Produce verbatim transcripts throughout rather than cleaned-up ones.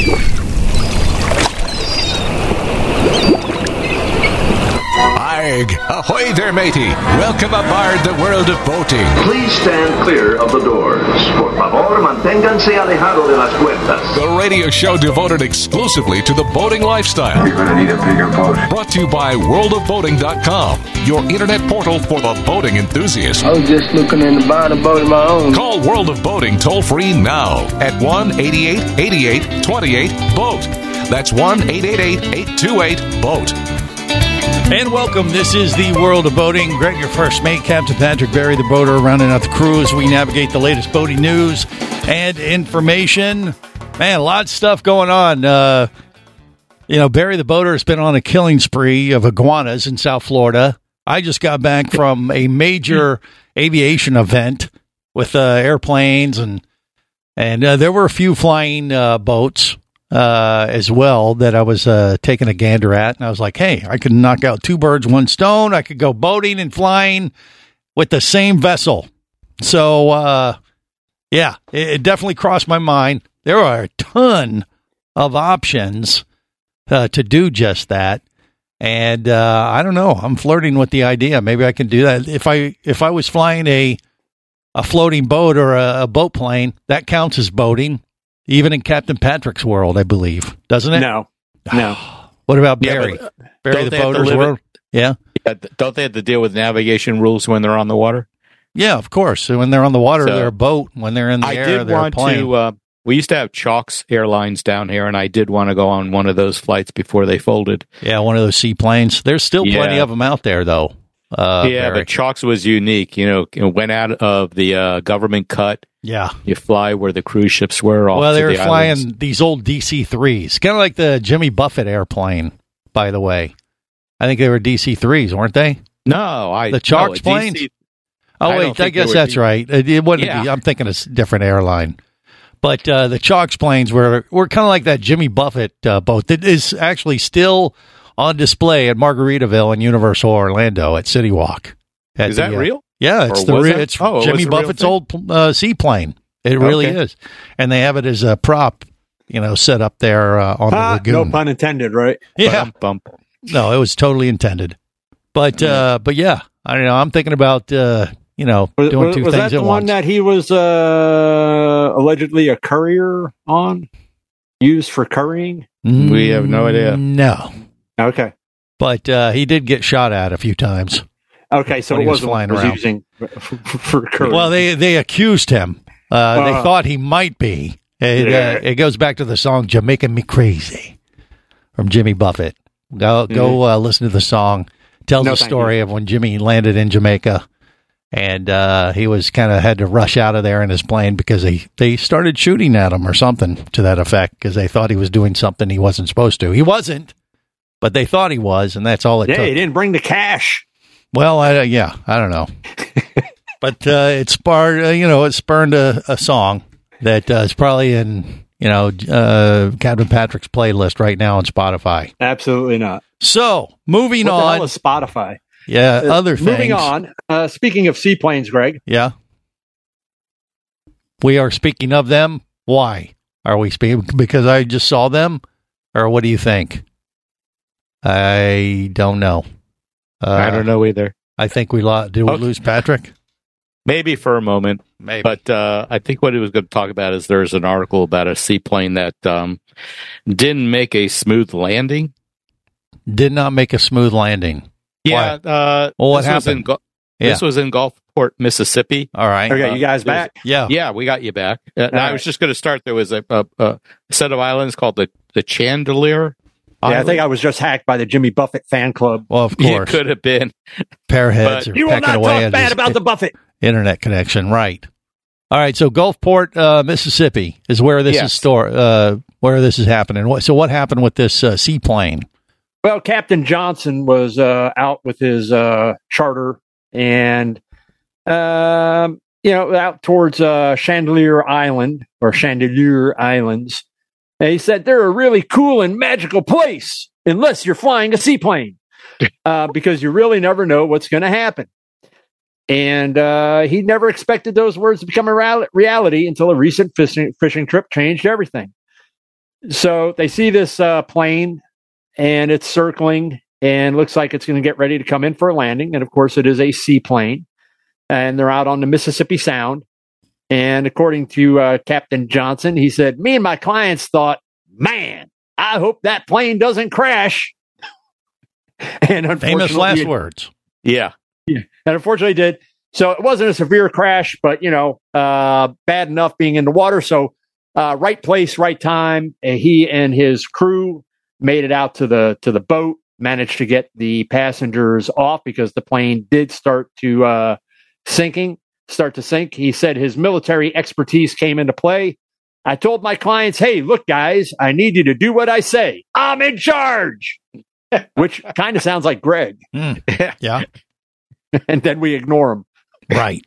Aig, ahoy there, matey. Welcome aboard the world of boating. Please stand clear of the doors. Por favor, manténganse alejado de las puertas. The radio show devoted exclusively to the boating lifestyle. You're going to need a bigger boat. Brought to you by world of boating dot com, your internet portal for the boating enthusiast. I was just looking into buying a boat of my own. Call World of Boating toll-free now at one eight eight eight, eight eight, two eight, boat. That's one eight eight eight, eight two eight, boat. And welcome. This is the World of Boating. Greg, your first mate, Captain Patrick Barry, the boater, rounding out the crew as we navigate the latest boating news and information. Man, a lot of stuff going on. Uh, you know, Barry the boater has been on a killing spree of iguanas in South Florida. I just got back from a major aviation event with uh, airplanes, and and uh, there were a few flying uh, boats. Uh, as well that I was uh, taking a gander at, and I was like, hey, I could knock out two birds, one stone. I could go boating and flying with the same vessel. So, uh, yeah, it, it definitely crossed my mind. There are a ton of options uh, to do just that. And uh, I don't know. I'm flirting with the idea. Maybe I can do that. If I if I was flying a a floating boat or a, a boat plane, that counts as boating. Even in Captain Patrick's world, I believe. Doesn't it? No. No. What about Barry? Yeah, but, uh, Barry the boater's world? Yeah. yeah. Don't they have to deal with navigation rules when they're on the water? Yeah, of course. So when they're on the water, so, they're a boat. When they're in the I air, did they're want a plane. To, uh, we used to have Chalks Airlines down here, and I did want to go on one of those flights before they folded. Yeah, one of those seaplanes. There's still yeah. plenty of them out there, though. Uh, yeah, Barry. but Chalks was unique. You know, it went out of the uh, government cut. Yeah. You fly where the cruise ships were. Off well, they to were the flying islands. these old D C threes, kind of like the Jimmy Buffett airplane, by the way. I think they were D C threes, weren't they? No, I The Chalks no, planes? D C, oh, I wait, I guess that's D- right. It, it wouldn't yeah. be. I'm thinking a different airline. But uh, the Chalks planes were, were kind of like that Jimmy Buffett uh, boat that is actually still on display at Margaritaville and Universal Orlando at City Walk. At Is that the, uh, real? Yeah, it's Or the was re- that? it's Oh, it Jimmy was the real Buffett's thing? old uh, seaplane. It really Okay. is, and they have it as a prop, you know, set up there uh, on Ah, the lagoon. no pun intended, right? Yeah, Bump, bump. no, it was totally intended. But uh, but yeah, I don't know. I'm thinking about uh, you know Was, doing was, two was things that at the one once. that he was uh, allegedly a courier on, used for currying? We have no idea. No, Okay, but uh, he did get shot at a few times. okay, so When it he was wasn't flying what was around. using for, for currying. Well, they they accused him. Uh, they Uh. thought he might be. It, Yeah. uh, it goes back to the song "Jamaican Me Crazy" from Jimmy Buffett. Go go uh, listen to the song. Tells No, the thank story you. of when Jimmy landed in Jamaica, and uh, he was kind of had to rush out of there in his plane because they, they started shooting at him or something to that effect because they thought he was doing something he wasn't supposed to. He wasn't, but they thought he was, and that's all it yeah, took. he didn't bring the cash. Well, I, yeah, I don't know, but uh, it spurred uh, you know it spurned a, a song that uh, is probably in you know uh, Captain Patrick's playlist right now on Spotify. Absolutely not. So moving What the on, hell is Spotify? yeah, Uh, other things. Moving on. Uh, speaking of seaplanes, Greg. Yeah. We are speaking of them. Why are we speaking? Because I just saw them? Or what do you think? I don't know. Uh, I don't know either. I think we lost. Did we Okay. lose Patrick? Maybe for a moment. Maybe. But uh, I think what he was going to talk about is there's an article about a seaplane that um, didn't make a smooth landing. Did not make a smooth landing. Yeah. Uh, Well, what this was in happened? Gu- Yeah. This was in Gulfport, Mississippi. All right. Okay, Uh, you guys there's- back? Yeah. Yeah, we got you back. Uh, and All I was right. just going to start. There was a, a, a set of islands called the, the Chandelier. Yeah, I Island. think I was just hacked by the Jimmy Buffett fan club. Well, of It course. could have been. Pairheads but are You will pecking not away talk at bad his about the Buffett. internet connection. Right. All right. So Gulfport, uh, Mississippi is where this Yes. is store, uh, where this is happening. What, so what happened with this uh, seaplane? Well, Captain Johnson was uh, out with his uh, charter and, um, you know, out towards uh, Chandelier Island or Chandelier Islands. And he said, they're a really cool and magical place unless you're flying a seaplane uh, because you really never know what's going to happen. And uh, he never expected those words to become a real- reality until a recent fishing, fishing trip changed everything. So they see this uh, plane, and it's circling, and looks like it's going to get ready to come in for a landing. And of course, it is a seaplane, and they're out on the Mississippi Sound. And according to uh, Captain Johnson, he said, "Me and my clients thought, man, I hope that plane doesn't crash." And unfortunately, famous last it, words. Yeah. Yeah. And unfortunately it did. So it wasn't a severe crash, but, you know, uh, bad enough being in the water. So uh, right place, right time. Uh, he and his crew made it out to the to the boat, managed to get the passengers off because the plane did start to uh, sinking, start to sink. He said his military expertise came into play. "I told my clients, hey, look, guys, I need you to do what I say. I'm in charge." Which kind of sounds like Greg. Mm. Yeah. And then we ignore him. Right.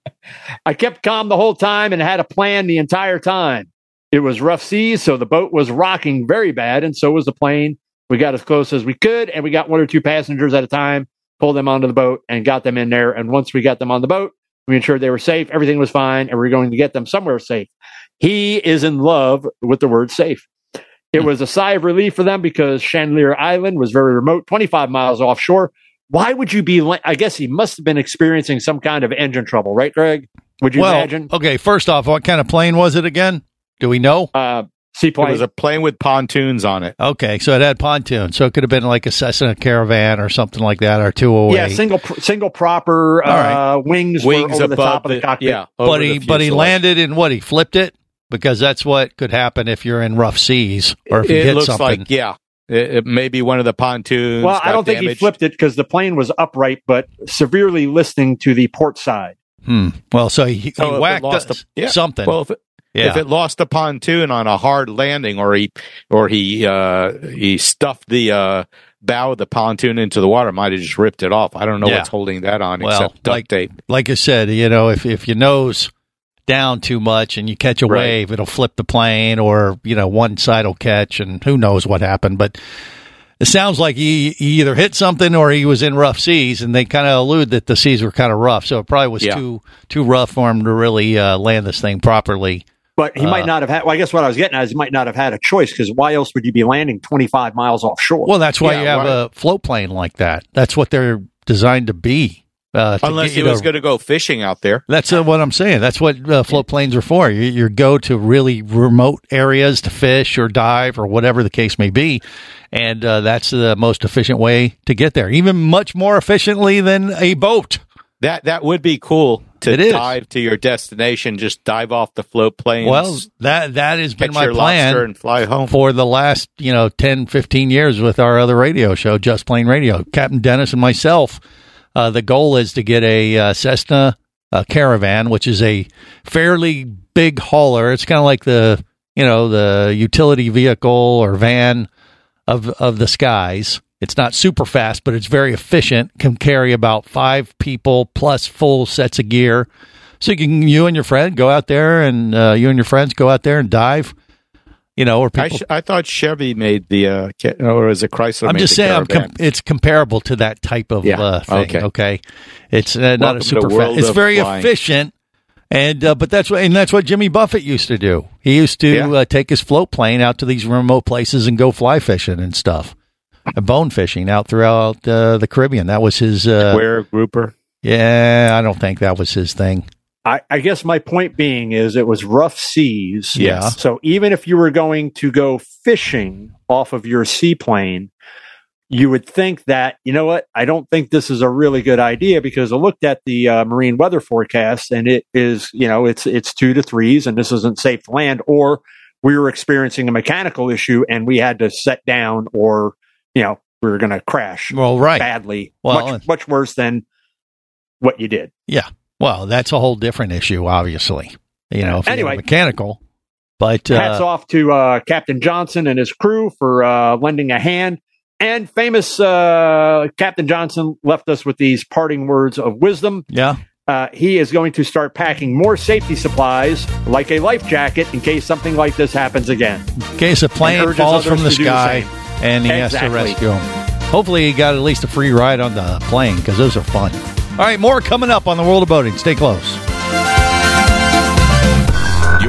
"I kept calm the whole time and had a plan the entire time. It was rough seas, so the boat was rocking very bad, and so was the plane. We got as close as we could, and we got one or two passengers at a time, pulled them onto the boat, and got them in there. And once we got them on the boat, we ensured they were safe, everything was fine, and we were going to get them somewhere safe." He is in love with the word safe. It was a sigh of relief for them because Chandelier Island was very remote, twenty-five miles offshore. Why would you be, I guess he must have been experiencing some kind of engine trouble, right, Greg? Would you well, imagine? Okay, first off, what kind of plane was it again? Do we know? Uh, It seaplane. was a plane with pontoons on it. Okay, so it had pontoons. So it could have been like a Cessna Caravan or something like that, or two oh eight. Yeah, single single proper uh, right. wings, Wings were over the above top of the cockpit. Yeah, over But he, the but he fuselage. landed in what? He flipped it? Because that's what could happen if you're in rough seas or if you It hit looks something. like, yeah, it, it maybe one of the pontoons. Well, I got don't think he damaged. flipped it because the plane was upright, but severely listing to the port side. Hmm. Well, so he, he So if it whacked lost us- a- yeah. something. Well, if it, yeah. if it lost a pontoon on a hard landing, or he or he uh, he stuffed the uh, bow of the pontoon into the water, might have just ripped it off. I don't know Yeah. what's holding that on Well, except duct like- tape. like I said, you know, if if you nose down too much and you catch a Right. wave, it'll flip the plane, or you know, one side will catch, and who knows what happened. But it sounds like he, he either hit something or he was in rough seas, and they kind of allude that the seas were kind of rough, so it probably was Yeah. too too rough for him to really uh, land this thing properly. But he Uh, might not have had, well, I guess what I was getting at is he might not have had a choice because why else would you be landing twenty-five miles offshore? Well, that's why Yeah, you have right. a float plane like that. That's what they're designed to be. Uh, to Unless get he you was to- going to go fishing out there. That's uh, what I'm saying. That's what uh, float planes are for. You, you go to really remote areas to fish or dive or whatever the case may be, and uh, that's the most efficient way to get there. Even much more efficiently than a boat. That that would be cool to It is. dive to your destination. Just dive off the float planes. Well, that that has been catch my your lobster plan and fly home. for the last you know ten, fifteen years with our other radio show, Just Plain Radio. Captain Dennis and myself. Uh, the goal is to get a uh, Cessna uh, Caravan, which is a fairly big hauler. It's kind of like the you know the utility vehicle or van of of the skies. It's not super fast, but it's very efficient. Can carry about five people plus full sets of gear. So you can you and your friend go out there, and uh, you and your friends go out there and dive. You know, or I, people. sh- I thought Chevy made the, uh, ca- or was it Chrysler? I'm made just the saying, I'm Caravan? com- it's comparable to that type of Yeah, uh, thing. Okay, okay. it's uh, not Welcome a to super the world fast. It's of very flying. efficient, and uh, but that's what and that's what Jimmy Buffett used to do. He used to Yeah. uh, take his float plane out to these remote places and go fly fishing and stuff, and bone fishing out throughout uh, the Caribbean. That was his. Uh, Square grouper. yeah, I don't think that was his thing. I, I guess my point being is it was rough seas. Yeah. So even if you were going to go fishing off of your seaplane, you would think that, you know what, I don't think this is a really good idea because I looked at the uh, marine weather forecast and it is, you know, it's it's two to threes and this isn't safe to land, or we were experiencing a mechanical issue and we had to set down, or, you know, we were going to crash Well, right. badly, Well, much, much worse than what you did. Yeah. Well, that's a whole different issue, obviously. You know, if you Anyway. have mechanical, but Hats uh, off to uh, Captain Johnson and his crew for uh, lending a hand. And famous uh, Captain Johnson left us with these parting words of wisdom. yeah. Uh, he is going to start packing more safety supplies, like a life jacket, in case something like this happens again. In case a plane urges falls others from the to do the sky same. and he has to Exactly. rescue him. Hopefully he got at least a free ride on the plane because those are fun. All right, more coming up on the World of Boating. Stay close. You're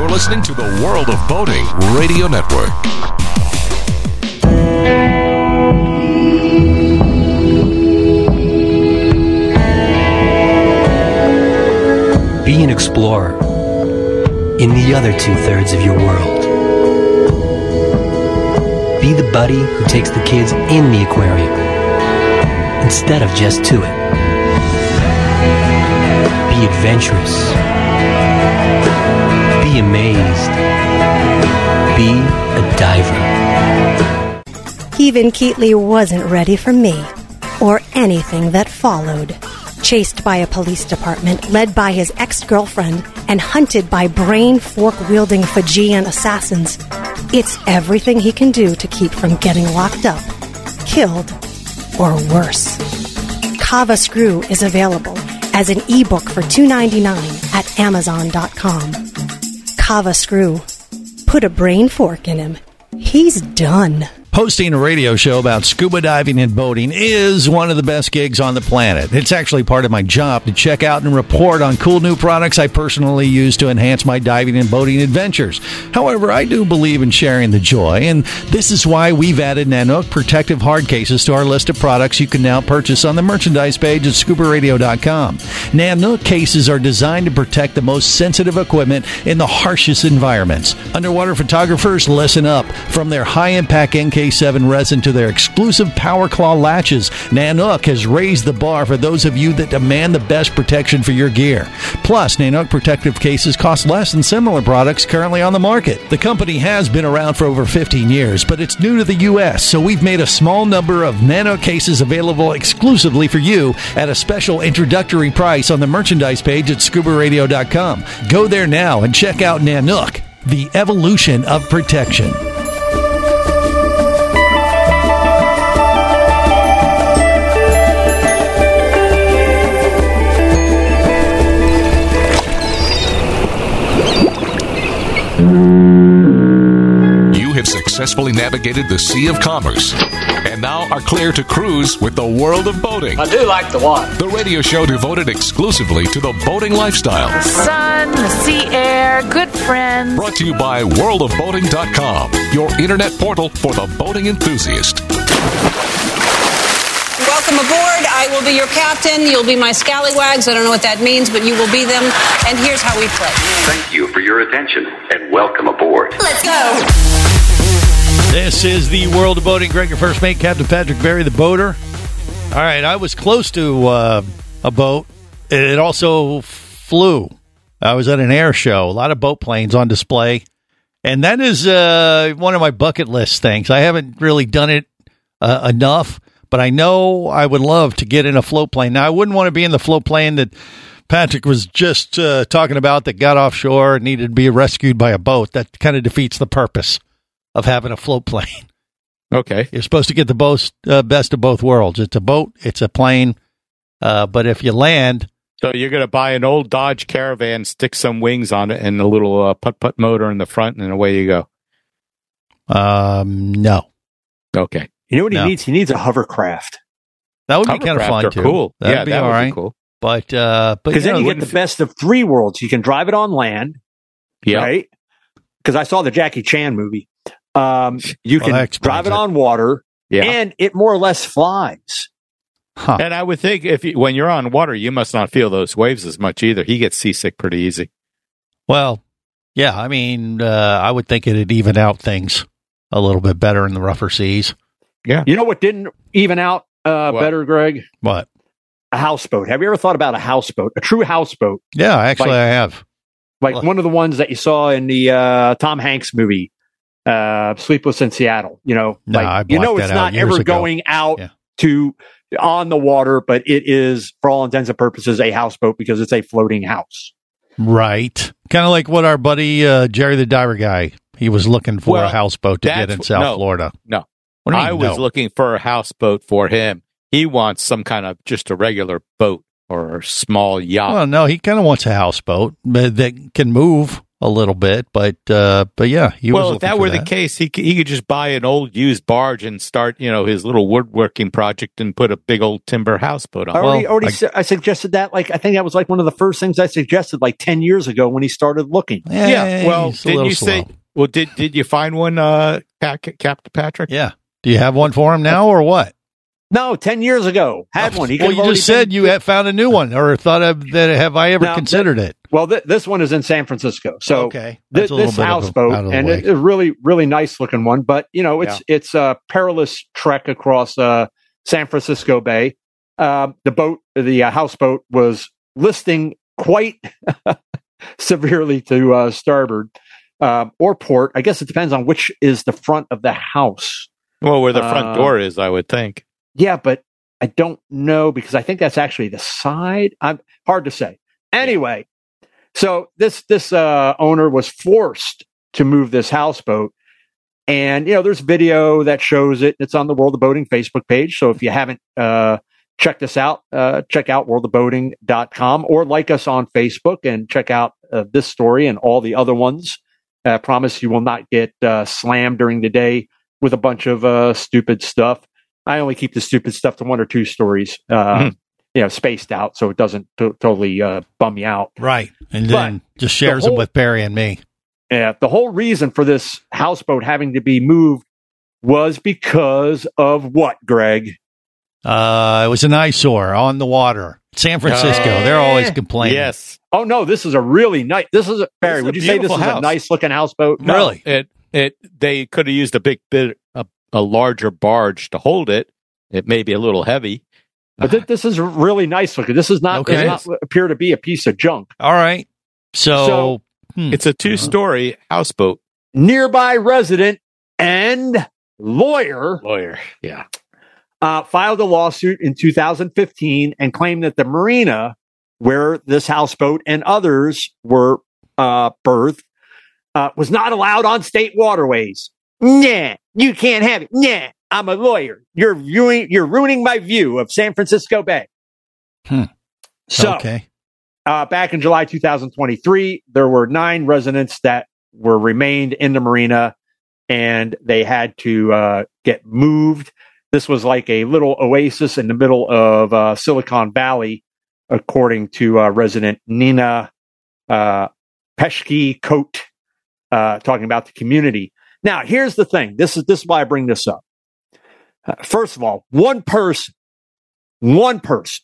listening to the World of Boating Radio Network. Be an explorer in the other two-thirds of your world. Be the buddy who takes the kids in the aquarium instead of just to it. Be adventurous. Be amazed. Be a diver. Kevin Keatley wasn't ready for me or anything that followed. Chased by a police department led by his ex-girlfriend and hunted by brain fork-wielding Fijian assassins, it's everything he can do to keep from getting locked up, killed, or worse. Kava Screw is available as an ebook for two dollars and ninety-nine cents at amazon dot com. Kava Screw. Put a brain fork in him. He's done. Hosting a radio show about scuba diving and boating is one of the best gigs on the planet. It's actually part of my job to check out and report on cool new products I personally use to enhance my diving and boating adventures. However, I do believe in sharing the joy, and this is why we've added Nanook protective hard cases to our list of products you can now purchase on the merchandise page at scuba radio dot com. Nanook cases are designed to protect the most sensitive equipment in the harshest environments. Underwater photographers, listen up. From their high-impact N K seven resin to their exclusive Power Claw latches, Nanook has raised the bar for those of you that demand the best protection for your gear. Plus, Nanook protective cases cost less than similar products currently on the market. The company has been around for over fifteen years, but it's new to the U S, so we've made a small number of Nanook cases available exclusively for you at a special introductory price on the merchandise page at scuba radio dot com. Go there now and check out Nanook, the evolution of protection. You have successfully navigated the Sea of Commerce and now are clear to cruise with the World of Boating. I do like the water. The radio show devoted exclusively to the boating lifestyle. The sun, the sea air, good friends. Brought to you by world of boating dot com, your internet portal for the boating enthusiast. Welcome aboard. I will be your captain. You'll be my scallywags. I don't know what that means, but you will be them. And here's how we play. Thank you for your attention and welcome aboard. Let's go. This is the World of Boating. Greg, your first mate, Captain Patrick Barry, the boater. All right, I was close to uh, a boat. It also flew. I was at an air show. A lot of boat planes on display. And that is uh, one of my bucket list things. I haven't really done it uh, enough, but I know I would love to get in a float plane. Now, I wouldn't want to be in the float plane that Patrick was just uh, talking about that got offshore and needed to be rescued by a boat. That kind of defeats the purpose of having a float plane. Okay. You're supposed to get the both, uh, best of both worlds. It's a boat, it's a plane, uh, but if you land... So you're going to buy an old Dodge Caravan, stick some wings on it, and a little uh, putt-putt motor in the front, and away you go. Um, no. Okay. You know what No. he needs? He needs a hovercraft. That would be kind of Hovercraft fun, are too. cool. That'd Yeah, be that all would be right. cool. But, uh, but Because you then know, you it get the wouldn't best of three worlds. You can drive it on land, Yeah. right? Because I saw the Jackie Chan movie. Um, you Well, can that explains drive it it. on water, Yeah. and it more or less flies. Huh. And I would think if you, when you're on water, you must not feel those waves as much either. He gets seasick pretty easy. Well, yeah, I mean, uh, I would think it'd even out things a little bit better in the rougher seas. Yeah. You know what didn't even out uh, What? better, Greg? What? A houseboat. Have you ever thought about a houseboat? A true houseboat. Yeah, actually, Like- I have. Like Well- one of the ones that you saw in the uh, Tom Hanks movie, uh, Sleepless in Seattle. You know, No, like, I you know, blocked it's that out not years ever ago. going out Yeah. to on the water, but it is, for all intents and purposes, a houseboat because it's a floating house. Right. Kind of like what our buddy uh, Jerry the Diver guy, he was looking for Well, a houseboat to get that's in wh- South no. Florida. No. What do you I mean, was no? looking for a houseboat for him. He wants some kind of just a regular boat or a small yacht. Well, no, he kind of wants a houseboat but that can move a little bit, but uh, but yeah, he well, was if that for were that. the case, he could, he could just buy an old used barge and start, you know, his little woodworking project and put a big old timber houseboat on. I already, Well, already I, su- I suggested that. Like, I think that was like one of the first things I suggested like ten years ago when he started looking. Yeah, yeah. Well, he's a did little you say? slow. Well, did did you find one, uh, Cap- Captain Patrick? Yeah. Do you have one for him now, or what? No, ten years ago had one. He Well, could have you already just said been- you had found a new one, or thought of that. Have I ever Now, considered th- it? Well, th- this one is in San Francisco. So Okay. thi- That's a little this bit of a- houseboat, out of the and way. it's a really, really nice looking one. But you know, it's it's a perilous trek across uh, San Francisco Bay. Uh, the boat, the uh, houseboat, was listing quite severely to uh, starboard uh, or port. I guess it depends on which is the front of the house. Well, where the front Uh, door is, I would think. Yeah, but I don't know because I think that's actually the side. I'm hard to say. Anyway, so this this uh, owner was forced to move this houseboat, and you know there's video that shows it. It's on the World of Boating Facebook page. So if you haven't uh, checked us out, uh, check out world of boating dot com or like us on Facebook and check out uh, this story and all the other ones. I promise you will not get uh, slammed during the day with a bunch of uh, stupid stuff. I only keep the stupid stuff to one or two stories, uh, Mhm. you know, spaced out so it doesn't to- totally uh, bum you out. Right. And But then just shares the them whole- with Barry and me. Yeah, the whole reason for this houseboat having to be moved was because of what, Greg? Uh, it was an eyesore on the water. San Francisco. They're always complaining. Yes. Oh no, this is a really nice. This is a Barry. This is would a you say this is beautiful a house. nice looking houseboat? No, Really? It it they could have used a big bit a, a larger barge to hold it. It may be a little heavy. But th- this is really nice looking. This is not, Okay. does not appear to be a piece of junk. All right. So, So- hmm. It's a two story houseboat. Nearby resident and lawyer Lawyer. Yeah. uh, filed a lawsuit in two thousand fifteen and claimed that the marina where this houseboat and others were uh, berthed uh, was not allowed on state waterways. Nah, you can't have it. Nah, I'm a lawyer. You're viewing, you're ruining my view of San Francisco Bay. Hmm. So, okay. uh, back in July two thousand twenty-three, there were nine residents that were remained in the marina, and they had to uh, get moved. This was like a little oasis in the middle of uh, Silicon Valley, according to uh, resident Nina uh, Peshke Coat, uh, talking about the community. Now, here's the thing. This is this is why I bring this up. Uh, first of all, one person, one person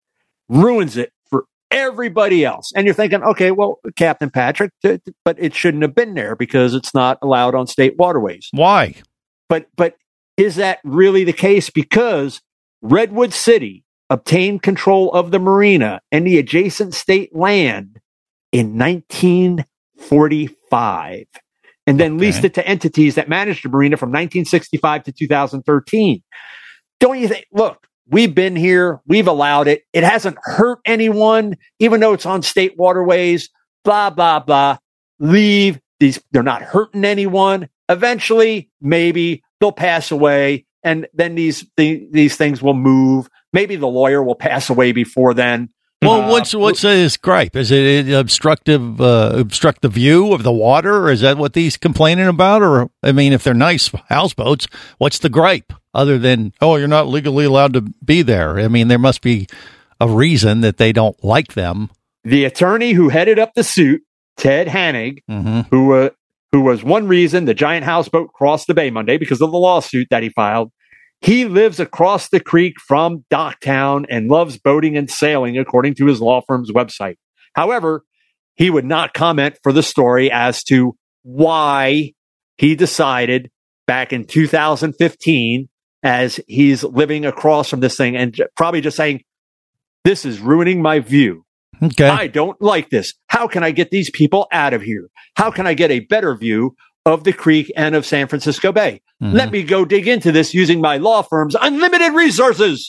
ruins it for everybody else. And you're thinking, okay, well, Captain Patrick, t- t- but it shouldn't have been there because it's not allowed on state waterways. Why? But but is that really the case? Because Redwood City obtained control of the marina and the adjacent state land in nineteen forty-five. And then Okay. leased it to entities that managed the marina from nineteen sixty-five to two thousand thirteen. Don't you think? Look, we've been here. We've allowed it. It hasn't hurt anyone, even though it's on state waterways, blah, blah, blah. Leave these. They're not hurting anyone. Eventually, maybe they'll pass away and then these, the, these things will move. Maybe the lawyer will pass away before then. Well, Uh, what's what's his gripe? Is it obstructive, uh, obstruct the view of the water? Is that what he's complaining about? Or, I mean, if they're nice houseboats, what's the gripe other than, oh, you're not legally allowed to be there? I mean, there must be a reason that they don't like them. The attorney who headed up the suit, Ted Hanig, Mm-hmm. who uh, who was one reason the giant houseboat crossed the bay Monday because of the lawsuit that he filed. He lives across the creek from Docktown and loves boating and sailing, according to his law firm's website. However, he would not comment for the story as to why he decided back in two thousand fifteen, as he's living across from this thing and j- probably just saying, this is ruining my view. Okay. I don't like this. How can I get these people out of here? How can I get a better view of the creek and of San Francisco Bay? Mhm. Let me go dig into this using my law firm's unlimited resources.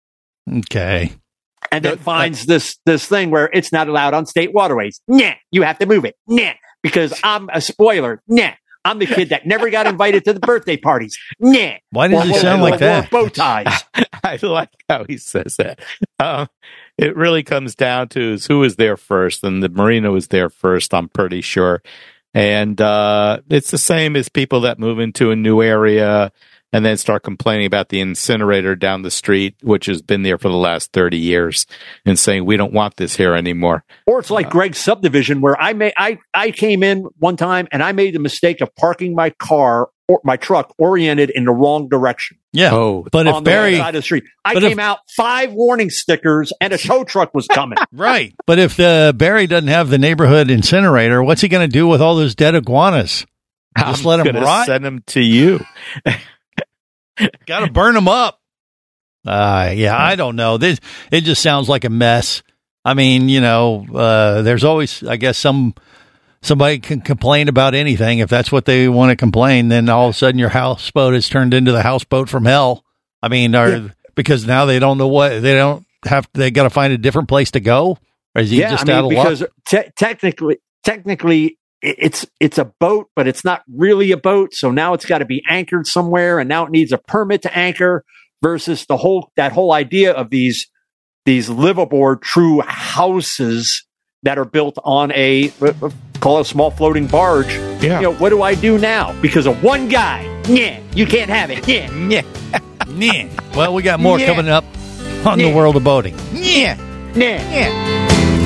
Okay. And then finds this this thing where it's not allowed on state waterways. Nah, you have to move it. Nah, because I'm a spoiler. Nah, I'm the kid that never got invited to the birthday parties. Nah. Why does Or- he or- sound or- like that? Or bow ties. I like how he says that. Uh, it really comes down to is who was there first, and the marina was there first, I'm pretty sure. And uh, it's the same as people that move into a new area and then start complaining about the incinerator down the street, which has been there for the last thirty years, and saying, we don't want this here anymore. Or it's like uh, Greg's subdivision, where I may, I, I came in one time and I made the mistake of parking my car or my truck oriented in the wrong direction. Yeah. Oh, but on if Barry, the side of the street, I came if, out five warning stickers and a tow truck was coming. Right. But if the Barry doesn't have the neighborhood incinerator, what's he going to do with all those dead iguanas? Just I'm let them rot? Send them to you. Got to burn them up. Uh, yeah, I don't know. This it just sounds like a mess. I mean, you know, uh, there's always, I guess, some somebody can complain about anything. If that's what they want to complain, then all of a sudden your houseboat is turned into the houseboat from hell. I mean, are, yeah. because now they don't know what they don't have. They got to find a different place to go. Or is he yeah, just I mean, out of because luck? Te- technically, technically. It's it's a boat, but it's not really a boat. So now it's got to be anchored somewhere, and now it needs a permit to anchor. Versus the whole that whole idea of these these liveaboard true houses that are built on a call it a small floating barge. Yeah. You know, what do I do now because of one guy? Yeah, you can't have it. Yeah, yeah, yeah. Well, we got more yeah. coming up on yeah. the World of Boating. Yeah, yeah, yeah.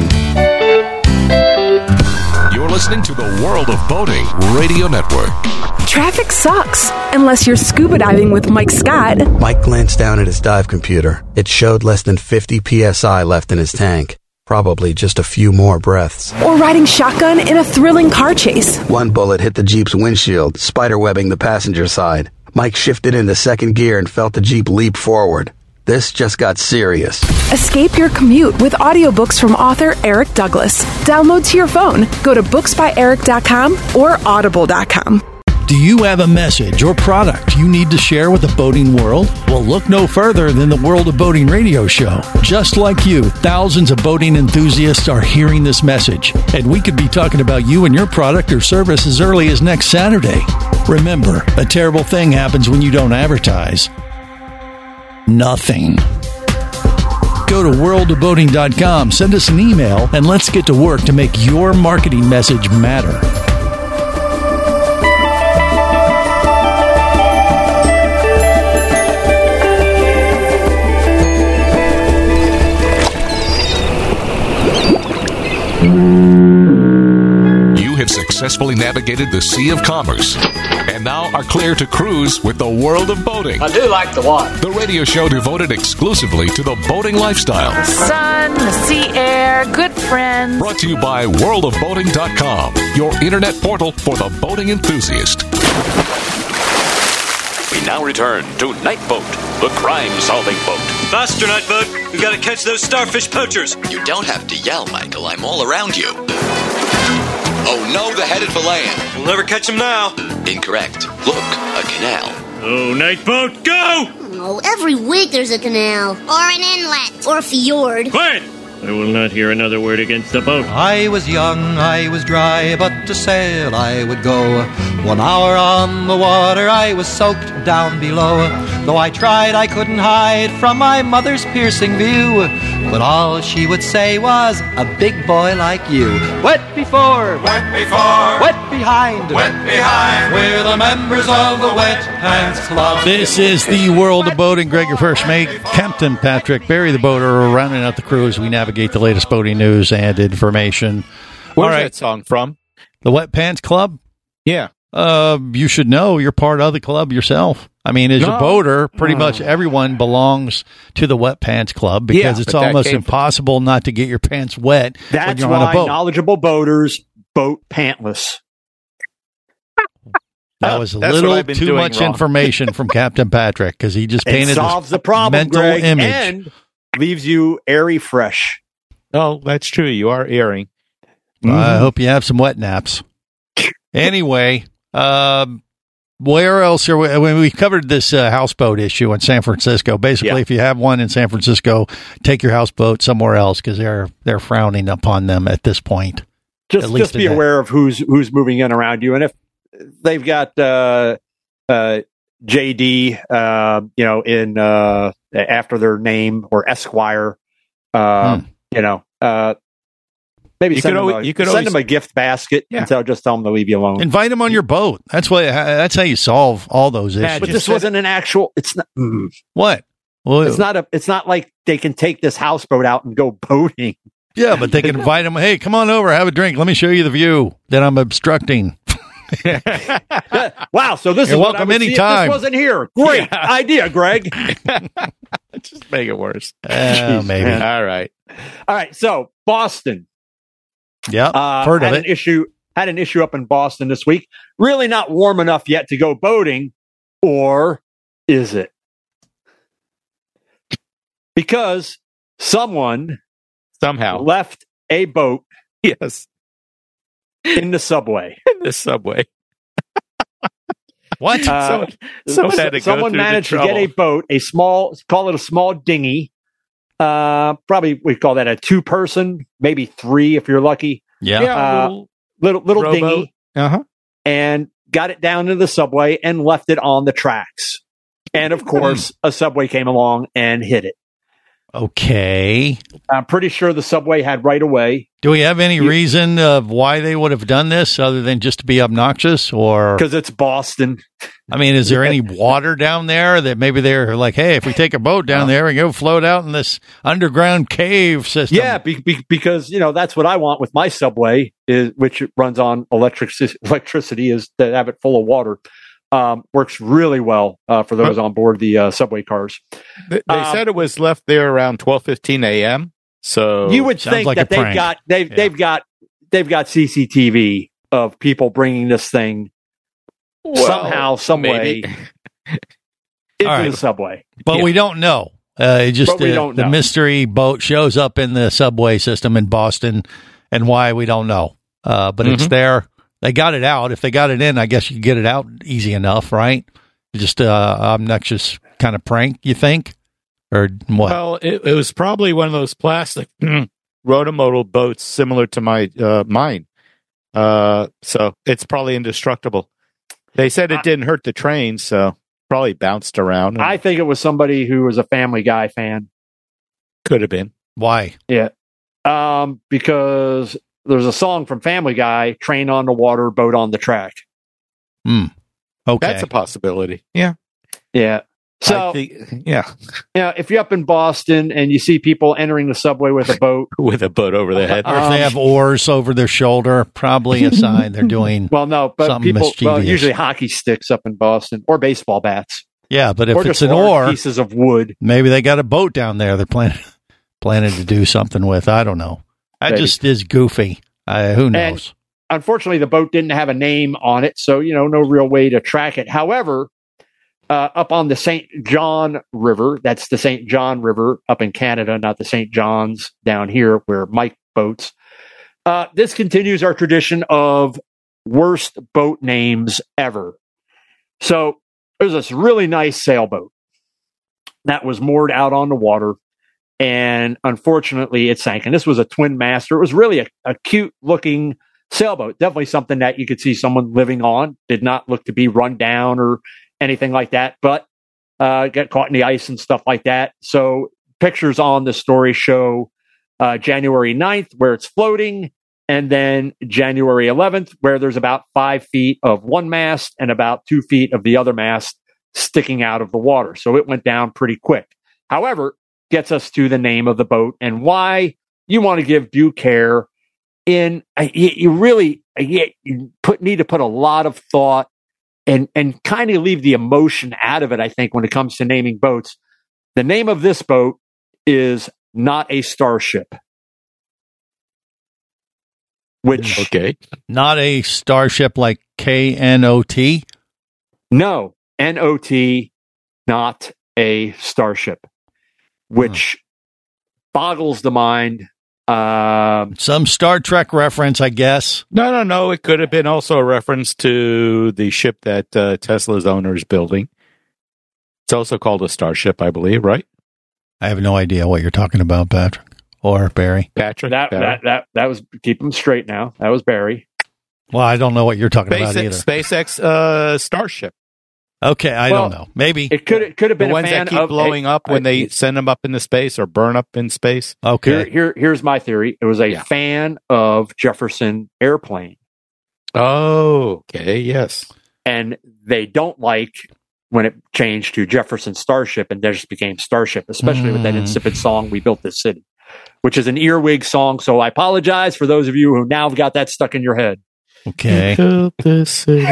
You're listening to the World of Boating Radio Network. Traffic sucks, unless you're scuba diving with Mike Scott. Mike glanced down at his dive computer. It showed less than fifty P S I left in his tank. Probably just a few more breaths. Or riding shotgun in a thrilling car chase. One bullet hit the Jeep's windshield, spiderwebbing the passenger side. Mike shifted into second gear and felt the Jeep leap forward. This just got serious. Escape your commute with audiobooks from author Eric Douglas. Download to your phone. Go to books by eric dot com or audible dot com. Do you have a message or product you need to share with the boating world? Well, look no further than the World of Boating radio show. Just like you, thousands of boating enthusiasts are hearing this message, and we could be talking about you and your product or service as early as next Saturday. Remember, a terrible thing happens when you don't advertise. Nothing. Go to world of boating dot com, send us an email, and let's get to work to make your marketing message matter. You have successfully navigated the Sea of Commerce and now are clear to cruise with the World of Boating. I do like the water. The radio show devoted exclusively to the boating lifestyle. The sun, the sea air, good friends. Brought to you by world of boating dot com, your internet portal for the boating enthusiast. We now return to Night Boat, the crime-solving boat. Faster, Night Boat. We've got to catch those starfish poachers. You don't have to yell, Michael. I'm all around you. Oh, no, they're headed for land. We'll never catch them now. Incorrect. Look, a canal. Oh, Night Boat, go! Oh, every week there's a canal. Or an inlet. Or a fjord. Quiet! I will not hear another word against the boat. I was young, I was dry, but to sail I would go. One hour on the water, I was soaked down below. Though I tried, I couldn't hide from my mother's piercing view. But all she would say was, a big boy like you. Wet before, wet before, wet behind, wet behind. We're the members of the Wet Pants Club. This is the World of Boating. Greg, your first mate, Captain Patrick, Barry the boater, rounding out the crew as we navigate the latest boating news and information. Where's All right. that song from? The Wet Pants Club? Yeah. Uh, you should know. You're part of the club yourself. I mean, as no. a boater, pretty oh. much everyone belongs to the Wet Pants Club because yeah, it's almost impossible from... not to get your pants wet That's when you're why on a boat. Knowledgeable boaters boat pantless. That was a That's little too much wrong. information from Captain Patrick because he just painted it solves this the problem, mental Greg, image and leaves you airy fresh. Oh, that's true. You are airing. Mm-hmm. I hope you have some wet naps. Anyway, um, where else are we? When we covered this uh, houseboat issue in San Francisco, basically, Yeah. if you have one in San Francisco, take your houseboat somewhere else because they're they're frowning upon them at this point. Just At least just be today. aware of who's who's moving in around you, and if they've got uh, uh, J D, uh, you know, in uh, after their name or Esquire, Uh, Hmm. You know, uh, maybe You send, could them, always- a, you could send always- them a gift basket Yeah. and tell, just tell them to leave you alone. Invite them on your boat. That's what. That's how you solve all those issues. Matt, But this wasn't an actual. It's not. mm. What? Well, It's not a. It's not like they can take this houseboat out and go boating. yeah, but they can invite them. Hey, come on over, have a drink. Let me show you the view that I'm obstructing. Wow! So this You're is what I welcome would see if anytime. This wasn't here. Great idea, Greg. Just make it worse. Uh, Jeez, maybe. man. All right. All right. So Boston. Yep. Uh, heard had of an it. issue. Had an issue up in Boston this week. Really not warm enough yet to go boating, or is it? Because someone Somehow. left a boat Yes. in the subway. The subway. What? Uh, Someone- someone had to go someone through the managed to get trouble. a boat, a small, call it a small dinghy. Uh, probably we call that a two-person, maybe three if you're lucky. yeah. Yeah. Uh, little Little little rowboat. dinghy, Uh-huh. and got it down to the subway and left it on the tracks. And of course, a subway came along and hit it. Okay. I'm pretty sure the subway had right away Do we have any reason of why they would have done this other than just to be obnoxious? Or, because it's Boston. I mean, is there any water down there that maybe they're like, hey, if we take a boat down there and go float out in this underground cave system? Yeah, be, be, because you know that's what I want with my subway, is which runs on electric electricity, is to have it full of water. Um, works really well uh, for those on board the uh, subway cars. They, they Um, said it was left there around twelve fifteen a.m. So You would sounds think like that a they've prank. got they've Yeah. they've got they've got C C T V of people bringing this thing Well, somehow, some maybe. way into All right. the subway. But Yeah. we don't know. Uh, it just But we uh, don't the know. mystery boat shows up in the subway system in Boston, and why we don't know. Uh, but it's Mhm. there. They got it out. If they got it in, I guess you could get it out easy enough, right? Just uh, obnoxious kind of prank, you think, or what? Well, it, it was probably one of those plastic rotomodal boats similar to my uh, mine. Uh, so it's probably indestructible. They said it didn't hurt the train, so probably bounced around. and I think it was somebody who was a Family Guy fan. could have been. Why? Yeah, um, because there's a song from Family Guy: "Train on the water, boat on the track." Hmm. Okay. That's a possibility. Yeah. Yeah. So, I think, yeah, you know, if you're up in Boston and you see people entering the subway with a boat, with a boat over their head. or if they um, have oars over their shoulder, probably a sign they're doing. well, no, but Something people, well, mischievous. usually hockey sticks up in Boston or baseball bats, Yeah, but if or it's just an large oar, pieces of wood. maybe they got a boat down there they're planning planning to do something with. I don't know. That Maybe. just is goofy. Uh, who knows? Unfortunately, the boat didn't have a name on it, so you know, no real way to track it. However, uh, up on the Saint John River, that's the Saint John River up in Canada, not the Saint John's down here where Mike boats. Uh, this continues our tradition of worst boat names ever. So there's this really nice sailboat that was moored out on the water, and unfortunately, it sank. And this was a twin master. It was really a, a cute looking sailboat. Definitely something that you could see someone living on. Did not look to be run down or anything like that, but uh, got caught in the ice and stuff like that. So pictures on the story show uh, January ninth, where it's floating, and then January eleventh, where there's about five feet of one mast and about two feet of the other mast sticking out of the water. So it went down pretty quick. However, gets us to the name of the boat and why you want to give due care in. Uh, you, you really uh, you, you put need to put a lot of thought and and kind of leave the emotion out of it. I think when it comes to naming boats, the name of this boat is not a Starship, which Okay. Not a starship like K N O T. no N O T, not a Starship, which boggles the mind. Um, Some Star Trek reference, I guess. No, no, no. It could have been also a reference to the ship that uh, Tesla's owner is building. It's also called a Starship, I believe, right? I have no idea what you're talking about, Patrick or Barry. Patrick? that, Barry? that that that was keep them straight now. That was Barry. Well, I don't know what you're talking about SpaceX, either. SpaceX uh, Starship. Okay, I Well, don't know. Maybe It could it could have The been a ones fan that keep of blowing hey, up when I- they send them up into space or burn up in space. Okay. Here, here, here's my theory. It was a Yeah. fan of Jefferson Airplane, Oh, okay, yes. and they don't like when it changed to Jefferson Starship and then just became Starship, especially with that Mm. insipid song "We Built This City," which is an earwig song. So I apologize for those of you who now have got that stuck in your head. Okay. Built this city.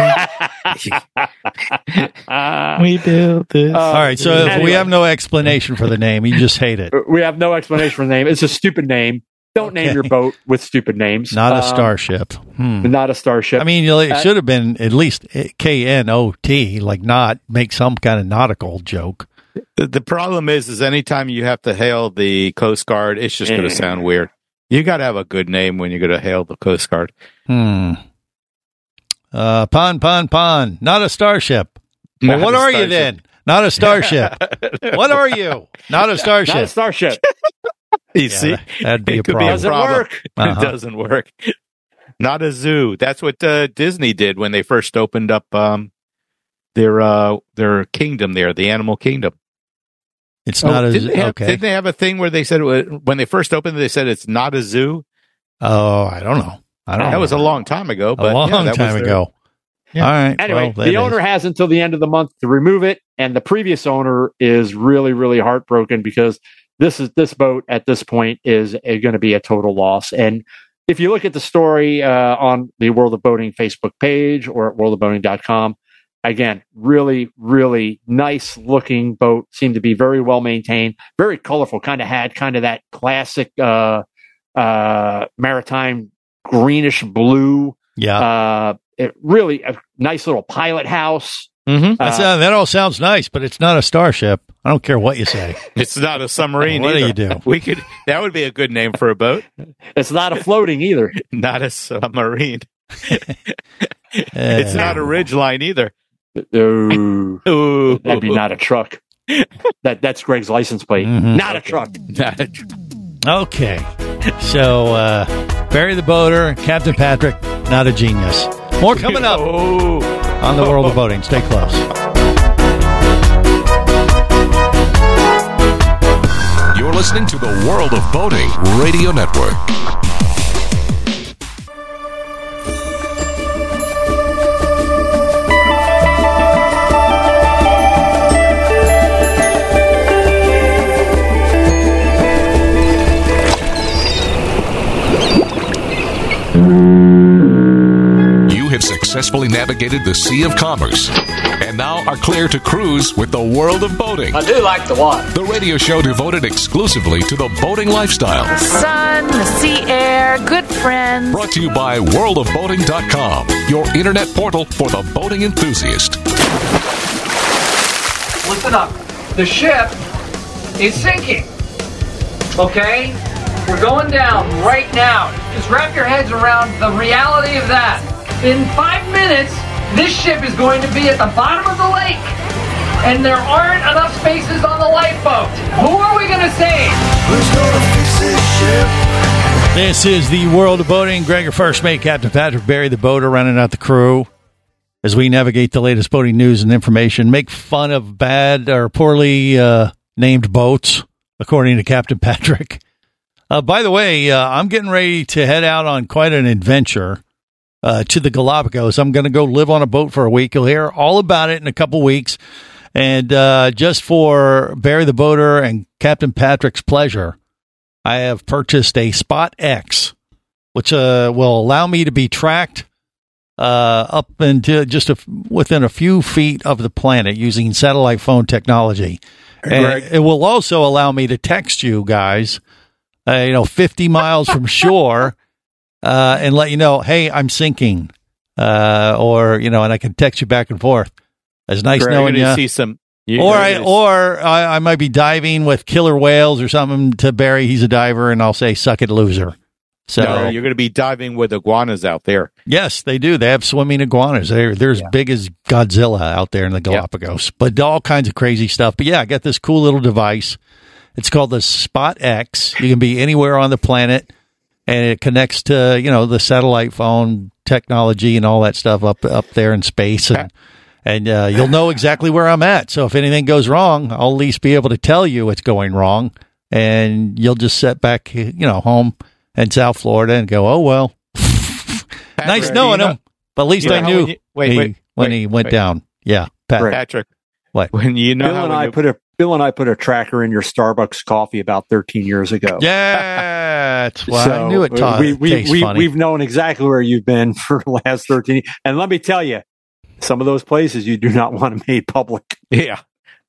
We built this. Uh, All right. So if we anyway. have no explanation for the name. You just hate it. We have no explanation for the name. It's a stupid name. Don't name Okay. your boat with stupid names. Not a Um, starship. Hmm. Not a starship. I mean, you know, it Uh, should have been at least K N O T, like not make some kind of nautical joke. The, the problem is, is anytime you have to hail the Coast Guard, it's just going to sound weird. You got to have a good name when you're going to hail the Coast Guard. Hmm. Uh, pon, pon, pon. Not a starship. Well, Not what a are you starship. then? Not a starship. What are you? Not a starship. Not a starship. You Yeah, see, that'd be it a could problem. be a Doesn't problem. work. Uh-huh. It doesn't work. Not a zoo. That's what uh, Disney did when they first opened up um, their uh, their kingdom there, the animal kingdom. It's not a didn't zoo. they have, Okay. Didn't they have a thing where they said it was, when they first opened, they said it's not a zoo? Oh, I don't know. I don't That know. was a long time ago. But a long yeah, that time was their- ago. Yeah. All right. Anyway, well, that the is- owner has until the end of the month to remove it, and the previous owner is really, really heartbroken because this is this boat at this point is going to be a total loss. And if you look at the story uh, on the World of Boating Facebook page or at world of boating dot com, again, really, really nice looking boat. Seemed to be very well maintained, very colorful. Kind of had kind of that classic uh, uh, maritime greenish blue. Yeah. Uh, it really a nice little pilot house. Mm-hmm. That's, Uh, uh, that all sounds nice, but it's not a starship. I don't care what you say. It's not a submarine. What do either. you do? We could. That would be a good name for a boat. It's not a floating either. Not a submarine. Uh, It's not a ridgeline either. Ooh, Ooh. that'd be not a truck. That that's Greg's license plate. Mhm. Not a truck. Not a tr- Okay. So, uh, Barry the Boater, Captain Patrick, not a genius. More coming up Oh. on the World of Boating. Stay close. You're listening to the World of Boating Radio Network. You have successfully navigated the Sea of Commerce and now are clear to cruise with the World of Boating. I do like the water. The radio show devoted exclusively to the boating lifestyle. The sun, the sea air, good friends. Brought to you by world of boating dot com, your internet portal for the boating enthusiast. Listen up. The ship is sinking. Okay? We're going down right now. Just wrap your heads around the reality of that. In five minutes, this ship is going to be at the bottom of the lake. And there aren't enough spaces on the lifeboat. Who are we going to save? Who's going to fix this ship? This is the World of Boating. Greg, your first mate, Captain Patrick Barry, the boater, running out the crew as we navigate the latest boating news and information, make fun of bad or poorly uh, named boats, according to Captain Patrick. Uh, by the way, uh, I'm getting ready to head out on quite an adventure uh, to the Galapagos. I'm going to go live on a boat for a week. You'll hear all about it in a couple weeks. And uh, just for Barry the Boater and Captain Patrick's pleasure, I have purchased a Spot X, which uh, will allow me to be tracked uh, up into just a, within a few feet of the planet using satellite phone technology. And Greg. it will also allow me to text you guys, uh, you know, fifty miles from shore, uh, and let you know, hey, I'm sinking, uh, or you know, and I can text you back and forth. It's nice Greg, knowing you're gonna you. see some. You, Or you're I gonna- or I, I might be diving with killer whales or something to Barry. He's a diver, and I'll say, "Suck it, loser." So no, you're going to be diving with iguanas out there. yes, they do. They have swimming iguanas. They're they're as big as Godzilla out there in the Galapagos. But all kinds of crazy stuff. But yeah, I got this cool little device. It's called the Spot X. You can be anywhere on the planet, and it connects to you know the satellite phone technology and all that stuff up up there in space and. and uh, you'll know exactly where I'm at. So if anything goes wrong, I'll at least be able to tell you it's going wrong, and you'll just sit back, you know, home in South Florida and go, oh, well, nice knowing him. But at least you know I knew when, you, wait, he, wait, when wait, he went wait. down. Yeah, Pat. Patrick. What? When you know Bill how and when I you- put a Bill and I put a tracker in your Starbucks coffee about thirteen years ago. Yeah, that's why So I knew it ta- we, we, tastes we, funny. We've known exactly where you've been for the last thirteen. And let me tell you, some of those places you do not want to make public. Yeah.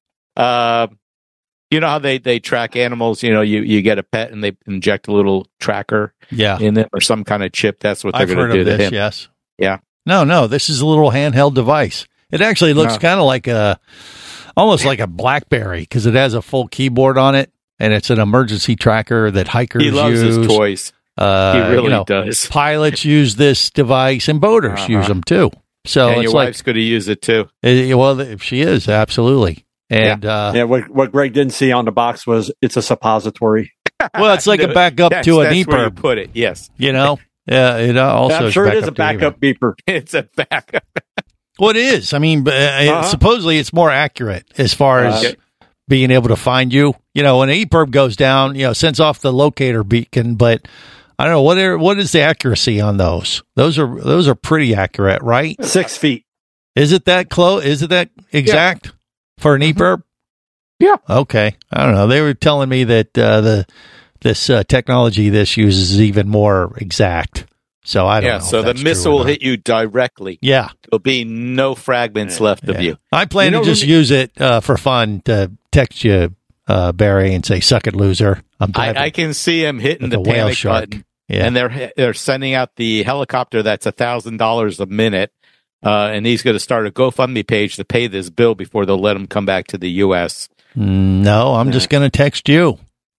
Uh, you know how they, they track animals? You know, you, you get a pet and they inject a little tracker Yeah. in them or some kind of chip. That's what they're I've going heard to do of to this, him. yes. Yeah. No, no, this is a little handheld device. It actually looks No. kind of like a, almost like a BlackBerry because it has a full keyboard on it, and it's an emergency tracker that hikers He loves use. his toys. Uh, He really you know, does. Pilots use this device, and boaters Uh-huh. use them too. So and it's your like, wife's going to use it too. eh, well, if she is, absolutely. And uh, yeah, what, what Greg didn't see on the box was it's a suppository. well, it's like a No, backup that's- to an that's where you E-perb. put it. Yes. You know, yeah, it also I'm is sure it is a to backup beeper. It's a backup. Well, it is. I mean, uh, Uh-huh. supposedly it's more accurate as far as Uh, being able to find you. You know, when an E-perb goes down, you know, sends off the locator beacon, but I don't know what are, what is the accuracy on those? Those are those are pretty accurate, right? Six feet. Is it that close? Is it that exact for an E-perb? Yeah. Okay. I don't know. They were telling me that uh, the this uh, technology this uses is even more exact. So I don't yeah, know. so if the that's missile true or will not. hit you directly. Yeah. There'll be no fragments left of Yeah. you. I plan You know to who just ne- use it uh, for fun to text you, uh, Barry, and say, suck it, loser. I'm I, diving I can see him hitting with the a whale panic shark. button, Yeah. and they're they're sending out the helicopter that's a thousand dollars a minute, uh, and he's going to start a GoFundMe page to pay this bill before they'll let him come back to the U S. No, I'm just going to text you.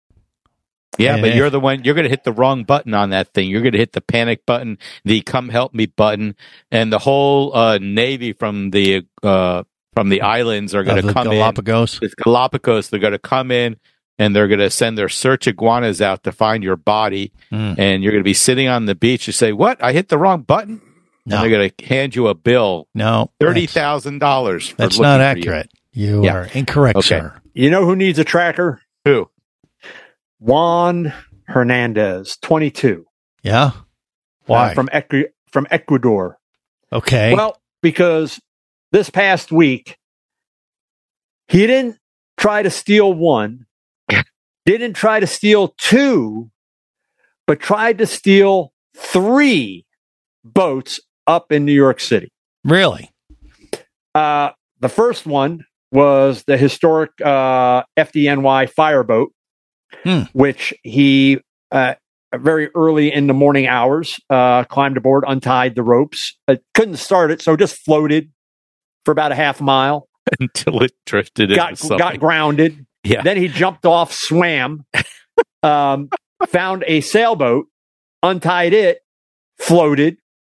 Yeah, Yeah. but you're the one. You're going to hit the wrong button on that thing. You're going to hit the panic button, the "Come Help Me" button, and the whole uh, Navy from the uh, from the islands are going Of to the come Galapagos? in. It's Galapagos. They're going to come in and they're going to send their search iguanas out to find your body. Mm. And you're going to be sitting on the beach. You say, "What? I hit the wrong button." No. And they're going to hand you a bill, No, thirty that's, thousand dollars. that's not accurate. You, Yeah. are incorrect, Okay. sir. You know who needs a tracker? Who? Juan Hernandez, twenty-two. Yeah? uh, Why? from, Equi- from Ecuador. okay. Well, because this past week, he didn't try to steal one, didn't try to steal two, but tried to steal three boats up in New York City. really? Uh, the first one was the historic uh, F D N Y fireboat, Hmm. which he uh, very early in the morning hours uh, climbed aboard, untied the ropes, uh, couldn't start it, so just floated for about a half mile, Until it drifted got into something. got grounded. Yeah. Then he jumped off, swam, um, found a sailboat, untied it, floated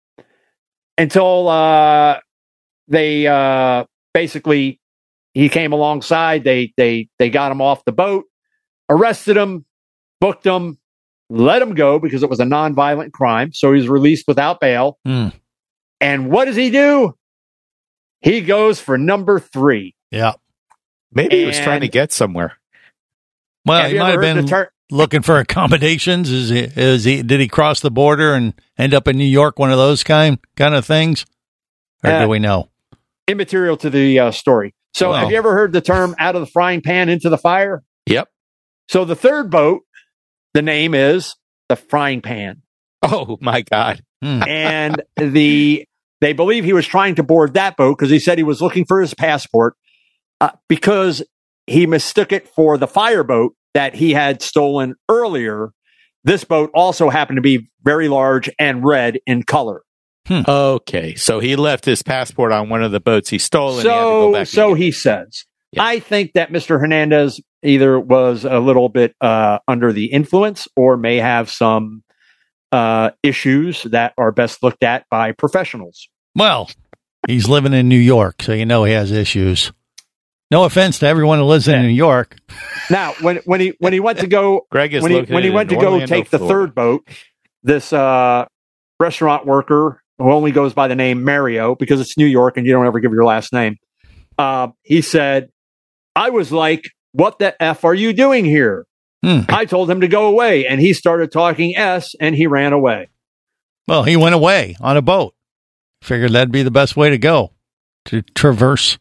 until uh, they uh, basically he came alongside. They they they got him off the boat, arrested him, booked him, let him go because it was a nonviolent crime. So he was released without bail. Hmm. And what does he do? He goes for number three. Yeah. Maybe he was And- trying to get somewhere. Well, Have he you might ever have heard the been ter- looking for accommodations. Is he, is he, did he cross the border and end up in New York, one of those kind, kind of things? Or Uh, do we know? Immaterial to the uh, story. So Well. have you ever heard the term out of the frying pan into the fire? Yep. So the third boat, the name is the Frying Pan. Oh my God. Hmm. And the they believe he was trying to board that boat because he said he was looking for his passport uh, because he mistook it for the fireboat that he had stolen earlier. This boat also happened to be very large and red in color. Okay, so he left his passport on one of the boats he stole, and he had to go So, back. so and get he says. I think that Mister Hernandez either was a little bit uh, under the influence or may have some uh, issues that are best looked at by professionals. Well, he's living in New York, so you know he has issues. No offense to everyone who lives in New York. Now, when when he when he went to go, Greg is when he located when he in went to go Orlando, take the Florida. third boat, this uh, restaurant worker who only goes by the name Mario because it's New York and you don't ever give your last name. Uh, he said, I was like, what the F are you doing here? Hmm. I told him to go away, and he started talking S, and he ran away. Well, he went away on a boat. Figured that'd be the best way to go, to traverse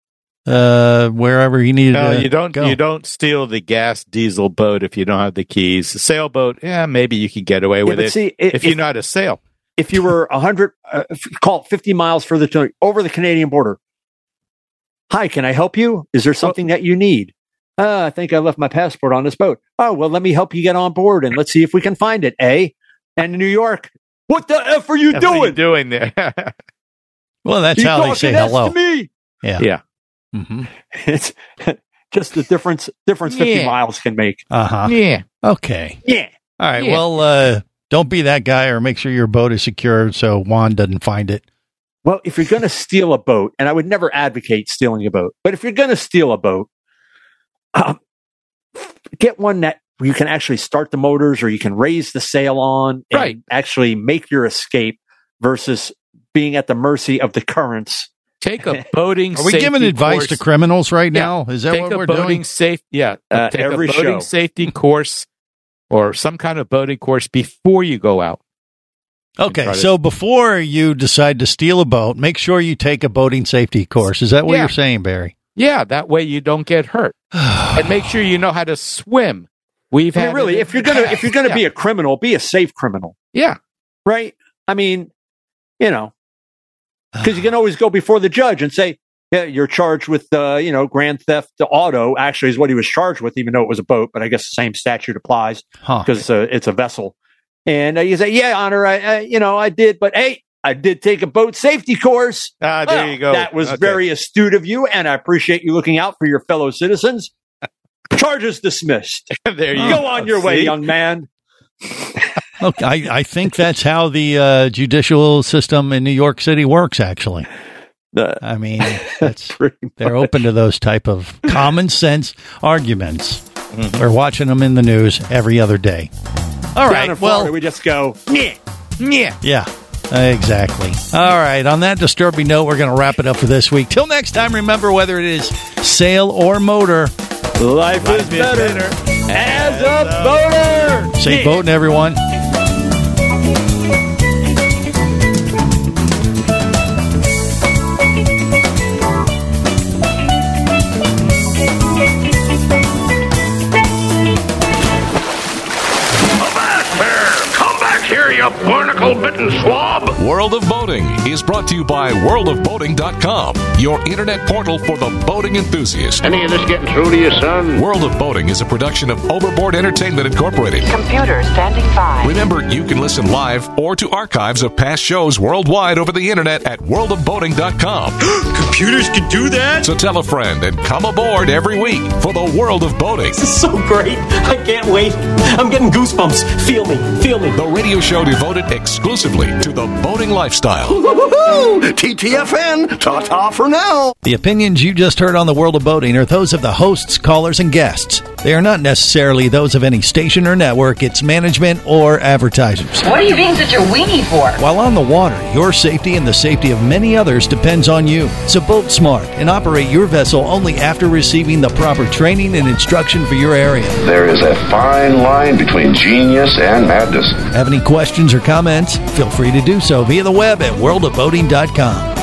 uh, wherever he needed No, to you don't. go. You don't steal the gas diesel boat if you don't have the keys. A sailboat, yeah, maybe you could get away with but it see, if, if- you know how to sail. If you were one hundred, uh, call it fifty miles further to, over the Canadian border. Hi, can I help you? Is there something that you need? Uh, I think I left my passport on this boat. Oh, well, let me help you get on board and let's see if we can find it, eh? And in New York, what the F are you What doing? are you doing there? Well, that's You how they talking say S hello. to me? Yeah. Yeah. Mm-hmm. It's just the difference, difference fifty Yeah. miles can make. Uh-huh. Yeah. Okay. Yeah. All right. Yeah. Well, uh, don't be that guy, or make sure your boat is secured so Juan doesn't find it. Well, if you're going to steal a boat, and I would never advocate stealing a boat, but if you're going to steal a boat, um, get one that you can actually start the motors or you can raise the sail on and Right. actually make your escape versus being at the mercy of the currents. Take a boating. Are we safety giving advice course. to criminals right Yeah. now? Is that Take what a we're boating doing? Safe, yeah. Uh, take every a boating show. safety course or some kind of boating course before you go out. Okay, try to- so before you decide to steal a boat, make sure you take a boating safety course. Is that what Yeah. you're saying, Barry? Yeah, that way you don't get hurt, and make sure you know how to swim. We've I mean, had really, it in if you're the gonna past. if you're gonna Yeah. be a criminal, be a safe criminal, yeah, right? I mean, you know, because you can always go before the judge and say, "Yeah, you're charged with, uh, you know, grand theft auto." Actually, is what he was charged with, even though it was a boat. But I guess the same statute applies Huh. because it's a, it's a vessel. And uh, you say, "Yeah, Honor, I, I, you know, I did, but hey, I did take a boat safety course." Ah, there Well, you go. That was Okay. very astute of you, and I appreciate you looking out for your fellow citizens. Charges dismissed. There you Go go. on your way, See? young man. Look, I, I think that's how the uh, judicial system in New York City works, actually. Uh, I mean, that's pretty they're open to those type of common sense arguments. Mm-hmm. We're watching them in the news every other day. All Down right, in Florida, well, we just go, yeah, yeah. yeah, exactly. All right, on that disturbing note, we're going to wrap it up for this week. Till next time, remember, whether it is sail or motor, Life, is better, as a boater. safe Yeah. boating, everyone. Come back here, you barnacle-bitten swab! World of Boating is brought to you by world of boating dot com, your internet portal for the boating enthusiast. Any of this getting through to you, son? World of Boating is a production of Overboard Entertainment Incorporated. Computer standing by. Remember, you can listen live or to archives of past shows worldwide over the internet at world of boating dot com. Computers can do that? So tell a friend and come aboard every week for the World of Boating. This is so great. I can't wait. I'm getting goosebumps. Feel me. Feel me. The radio show devoted exclusively to the boating lifestyle. T T F N, ta-ta for now. The opinions you just heard on the World of Boating are those of the hosts, callers, and guests. They are not necessarily those of any station or network, its management, or advertisers. What are you being such a weenie for? While on the water, your safety and the safety of many others depends on you. So boat smart and operate your vessel only after receiving the proper training and instruction for your area. There is a fine line between genius and madness. Have any questions or comments? Feel free to do so via the web at world of boating dot com.